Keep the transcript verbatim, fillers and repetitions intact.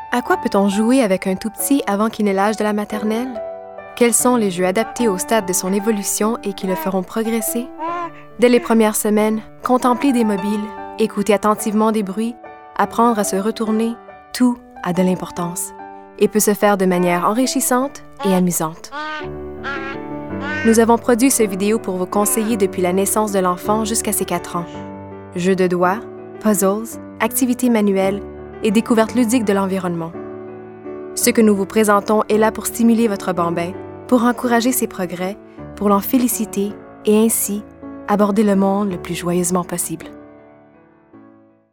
À quoi peut-on jouer avec un tout-petit avant qu'il n'ait l'âge de la maternelle? Quels sont les jeux adaptés au stade de son évolution et qui le feront progresser? Dès les premières semaines, contempler des mobiles, écouter attentivement des bruits, apprendre à se retourner, tout a de l'importance et peut se faire de manière enrichissante et amusante. Nous avons produit cette vidéo pour vous conseiller depuis la naissance de l'enfant jusqu'à ses quatre ans. Jeux de doigts, puzzles, activités manuelles et découvertes ludiques de l'environnement. Ce que nous vous présentons est là pour stimuler votre bambin, pour encourager ses progrès, pour l'en féliciter et ainsi aborder le monde le plus joyeusement possible.